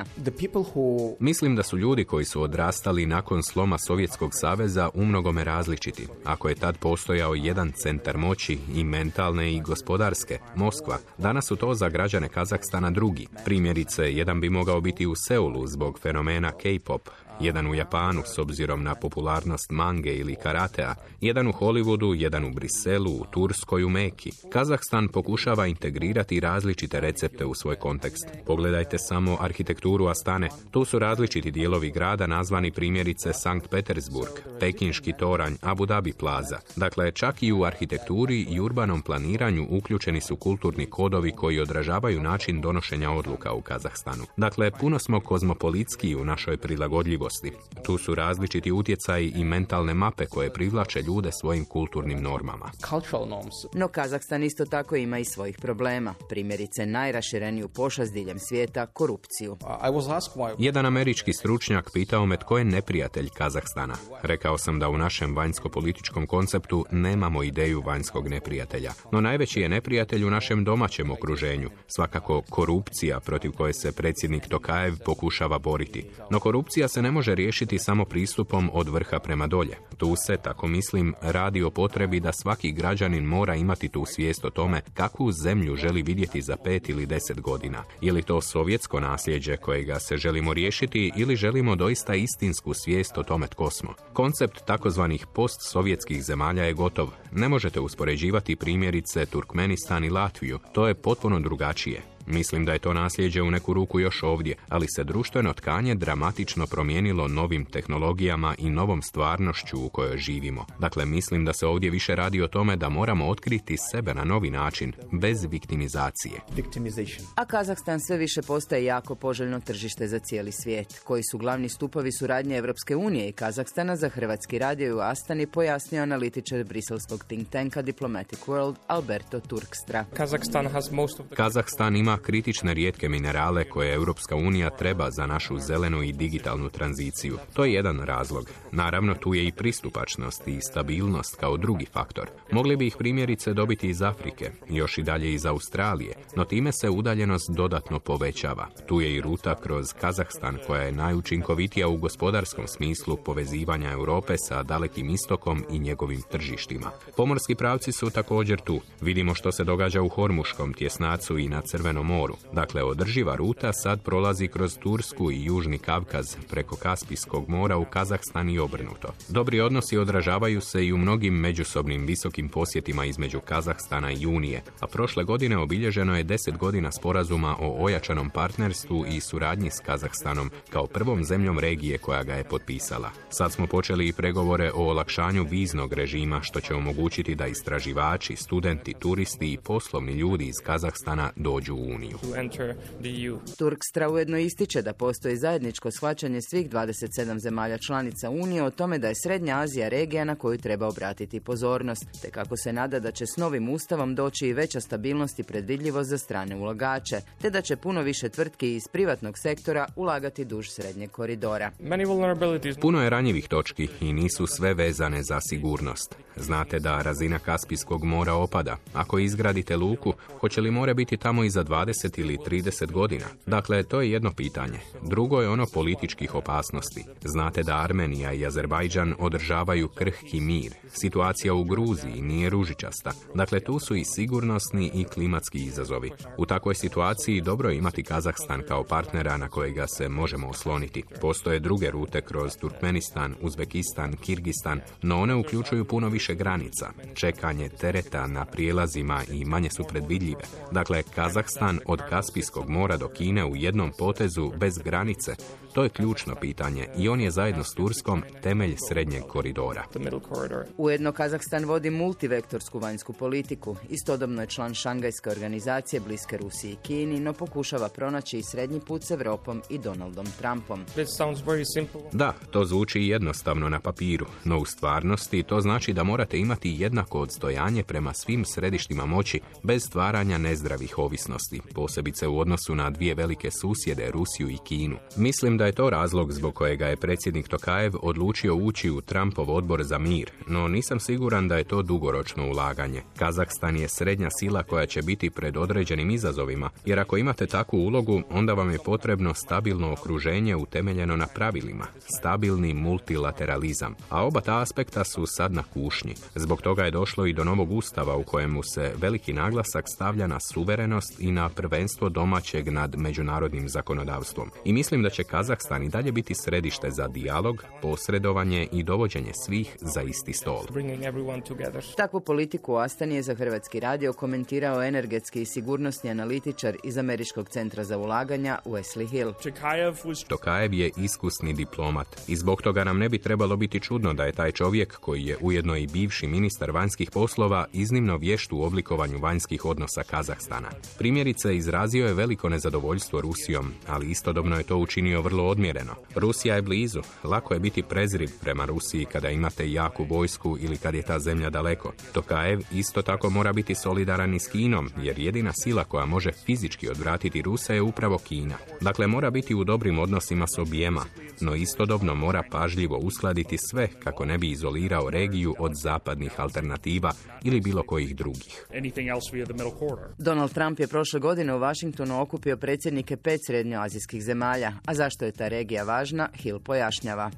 Mislim da su ljudi koji su odrastali nakon sloma Sovjetskog saveza umnogome različiti. Ako je tad postojao jedan centar moći, i mentalne i gospodarske, Moskva, danas su to za građane Kazahstana drugi. Primjerice, jedan bi mogao biti u Seulu zbog fenomena K-pop, jedan u Japanu s obzirom na popularnost mange ili karatea, jedan u Hollywoodu, jedan u Briselu, u Turskoj, u Meki. Kazahstan pokušava integrirati različite recepte u svoj kontekst. Pogledajte samo arhitekturu Astane. Tu su različiti dijelovi grada nazvani primjerice Sankt Petersburg, Pekinški toranj, Abu Dhabi plaza. Dakle, čak i u arhitekturi i urbanom planiranju uključeni su kulturni kodovi koji odražavaju način donošenja odluka u Kazahstanu. Dakle, puno smo kozmopolitski u našoj prilagodljivosti. Tu su različiti utjecaji i mentalne mape koje privlače ljude svojim kulturnim normama. No Kazahstan isto tako ima i svojih problema. Primjerice najrašireniju pošast diljem svijeta, korupciju. Jedan američki stručnjak pitao me tko je neprijatelj Kazahstana. Rekao sam da u našem vanjsko-političkom konceptu nemamo ideju vanjskog neprijatelja. No najveći je neprijatelj u našem domaćem okruženju. Svakako korupcija protiv koje se predsjednik Tokajev pokušava boriti. No korupcija se ne može riješiti samo pristupom od vrha prema dolje. Tu se, tako mislim, radi o potrebi da svaki građanin mora imati tu svijest o tome kakvu zemlju želi vidjeti za pet ili deset godina. Je li to sovjetsko nasljeđe kojega se želimo riješiti ili želimo doista istinsku svijest o tome tko smo? Koncept takozvanih postsovjetskih zemalja je gotov. Ne možete uspoređivati primjerice Turkmenistan i Latviju. To je potpuno drugačije. Mislim da je to nasljeđe u neku ruku još ovdje, ali se društveno tkanje dramatično promijenilo novim tehnologijama i novom stvarnošću u kojoj živimo. Dakle, mislim da se ovdje više radi o tome da moramo otkriti sebe na novi način, bez viktimizacije. A Kazahstan sve više postaje jako poželjno tržište za cijeli svijet. Koji su glavni stupovi suradnje Evropske unije i Kazahstana za Hrvatski radio u Astani, pojasnio analitičar briselskog think tanka Diplomatic World Alberto Turkstra. Kazahstan ima kritične rijetke minerale koje Europska unija treba za našu zelenu i digitalnu tranziciju. To je jedan razlog. Naravno, tu je i pristupačnost i stabilnost kao drugi faktor. Mogli bi ih primjerice dobiti iz Afrike, još i dalje iz Australije, no time se udaljenost dodatno povećava. Tu je i ruta kroz Kazahstan koja je najučinkovitija u gospodarskom smislu povezivanja Europe sa Dalekim istokom i njegovim tržištima. Pomorski pravci su također tu. Vidimo što se događa u Hormuškom tjesnacu i na Crvenom moru. Dakle, održiva ruta sad prolazi kroz Tursku i Južni Kavkaz preko Kaspijskog mora u Kazahstan i obrnuto. Dobri odnosi odražavaju se i u mnogim međusobnim visokim posjetima između Kazahstana i Unije, a prošle godine obilježeno je deset godina sporazuma o ojačanom partnerstvu i suradnji s Kazahstanom kao prvom zemljom regije koja ga je potpisala. Sad smo počeli i pregovore o olakšanju viznog režima, što će omogućiti da istraživači, studenti, turisti i poslovni ljudi iz Kazahstana dođu u Uniju. uniju. Turkstra ujedno ističe da postoji zajedničko shvaćanje svih dvadeset sedam zemalja članica Unije o tome da je Srednja Azija regija na koju treba obratiti pozornost, te kako se nada da će s novim ustavom doći i veća stabilnost i predvidljivost za strane ulagače, te da će puno više tvrtki iz privatnog sektora ulagati duž srednjeg koridora. Puno je ranjivih točki i nisu sve vezane za sigurnost. Znate da razina Kaspijskog mora opada. Ako izgradite luku, hoće li more biti tamo i za dvadeset ili trideset godina? Dakle, to je jedno pitanje. Drugo je ono političkih opasnosti. Znate da Armenija i Azerbajdžan održavaju krhki mir. Situacija u Gruziji nije ružičasta. Dakle, tu su i sigurnosni i klimatski izazovi. U takvoj situaciji dobro je imati Kazahstan kao partnera na kojega se možemo osloniti. Postoje druge rute kroz Turkmenistan, Uzbekistan, Kirgistan, no one uključuju puno više granica. Čekanje tereta na prijelazima i manje su predvidljive. Dakle, Kazahstan od Kaspijskog mora do Kine u jednom potezu bez granice, to je ključno pitanje i on je zajedno s Turskom temelj srednjeg koridora. Ujedno Kazahstan vodi multivektorsku vanjsku politiku. Istodobno je član Šangajske organizacije bliske Rusiji i Kini, no pokušava pronaći i srednji put s Europom i Donaldom Trumpom. Da, to zvuči jednostavno na papiru, no u stvarnosti to znači da morate imati jednako odstojanje prema svim središtima moći bez stvaranja nezdravih ovisnosti, posebice u odnosu na dvije velike susjede, Rusiju i Kinu. Mislim da je to razlog zbog kojega je predsjednik Tokajev odlučio ući u Trumpov odbor za mir, no nisam siguran da je to dugoročno ulaganje. Kazahstan je srednja sila koja će biti pred određenim izazovima, jer ako imate takvu ulogu, onda vam je potrebno stabilno okruženje utemeljeno na pravilima, stabilni multilateralizam, a oba ta aspekta su sad na kušnji. Zbog toga je došlo i do novog ustava u kojemu se veliki naglasak stavlja na suverenost i na prvenstvo domaćeg nad međunarodnim zakonodavstvom. I mislim da će Kazahstan i dalje biti središte za dijalog, posredovanje i dovođenje svih za isti stol. Takvu politiku u Astani je za Hrvatski radio komentirao energetski i sigurnosni analitičar iz Američkog centra za ulaganja Wesley Hill. Tokajev je iskusni diplomat i zbog toga nam ne bi trebalo biti čudno da je taj čovjek, koji je ujedno i bivši ministar vanjskih poslova, iznimno vješt u oblikovanju vanjskih odnosa Kazahstana. Primjerice, izrazio je veliko nezadovoljstvo Rusijom, ali istodobno je to učinio vrlo odmjereno. Rusija je blizu, lako je biti prezriv prema Rusiji kada imate jaku vojsku ili kad je ta zemlja daleko. Tokajev isto tako mora biti solidaran i s Kinom, jer jedina sila koja može fizički odvratiti Rusa je upravo Kina. Dakle, mora biti u dobrim odnosima s objema, no istodobno mora pažljivo uskladiti sve kako ne bi izolirao regiju od zapadnih alternativa ili bilo kojih drugih. Donald Trump je prošle godine u Washingtonu okupio predsjednike pet srednjoazijskih zemalja. A zašto je ta regija važna, Hill pojašnjava.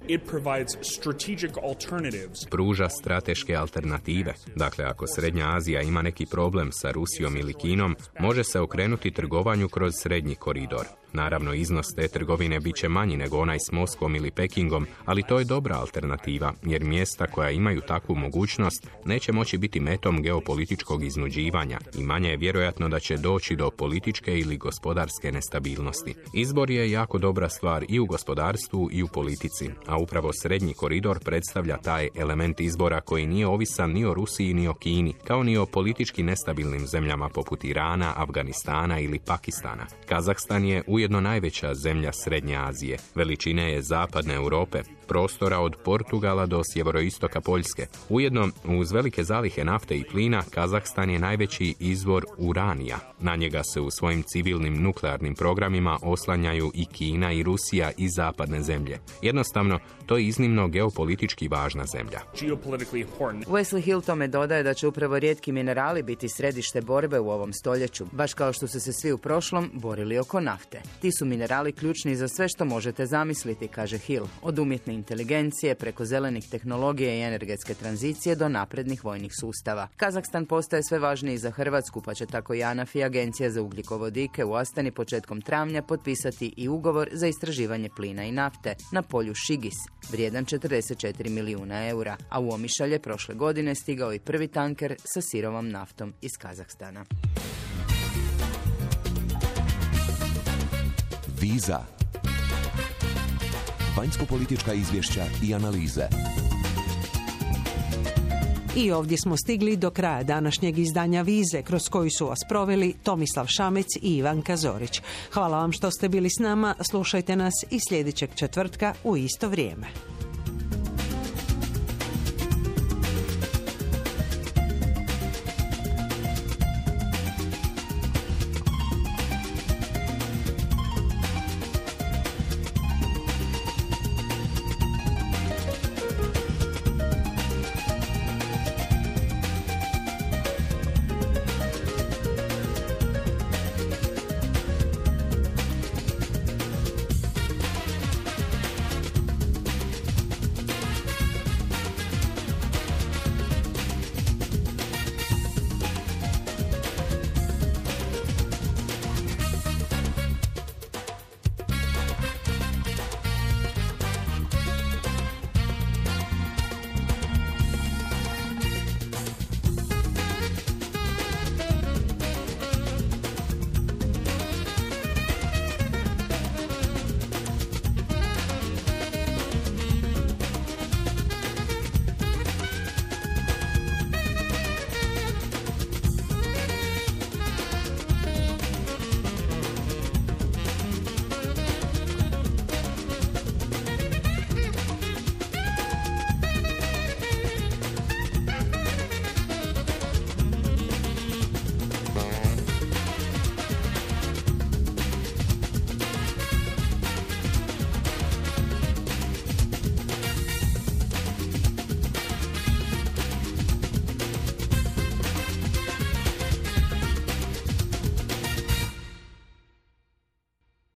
Pruža strateške alternative. Dakle, ako Srednja Azija ima neki problem sa Rusijom ili Kinom, može se okrenuti trgovanju kroz srednji koridor. Naravno, iznos te trgovine bit će manji nego onaj s Moskvom ili Pekingom, ali to je dobra alternativa, jer mjesta koja imaju takvu mogućnost neće moći biti metom geopolitičkog iznuđivanja i manje je vjerojatno da će doći do političke ili gospodarske nestabilnosti. Izbor je jako dobra stvar i u gospodarstvu i u politici, a upravo srednji koridor predstavlja taj element izbora koji nije ovisan ni o Rusiji ni o Kini, kao ni o politički nestabilnim zemljama poput Irana, Afganistana ili Pakistana. Kazahstan je ujedno najveća zemlja Srednje Azije. Veličine je zapadne Europe, prostora od Portugala do sjeveroistoka Poljske. Ujedno, uz velike zalihe nafte i plina, Kazahstan je najveći izvor uranija. Na njega se u svojim civilnim nuklearnim programima oslanjaju i Kina i Rusija i zapadne zemlje. Jednostavno, to je iznimno geopolitički važna zemlja. Wesley Hill tome dodaje da će upravo rijetki minerali biti središte borbe u ovom stoljeću, baš kao što su se svi u prošlom borili oko nafte. Ti su minerali ključni za sve što možete zamisliti, kaže Hill, od umjetne inteligencije preko zelenih tehnologija i energetske tranzicije do naprednih vojnih sustava. Kazahstan postaje sve važniji za Hrvatsku, pa će tako JANAF i Agencija za ugljikovodike u Astani početkom travnja potpisati i ugovor za istraživanje plina i nafte na polju Šigis, vrijedan četrdeset četiri milijuna eura, a u Omišalje prošle godine stigao i prvi tanker sa sirovom naftom iz Kazahstana. Viza. Vanjsko-politička izvješća i analize. I ovdje smo stigli do kraja današnjeg izdanja Vize, kroz koju su vas proveli Tomislav Šamec i Ivanka Zorić. Hvala vam što ste bili s nama, slušajte nas i sljedećeg četvrtka u isto vrijeme.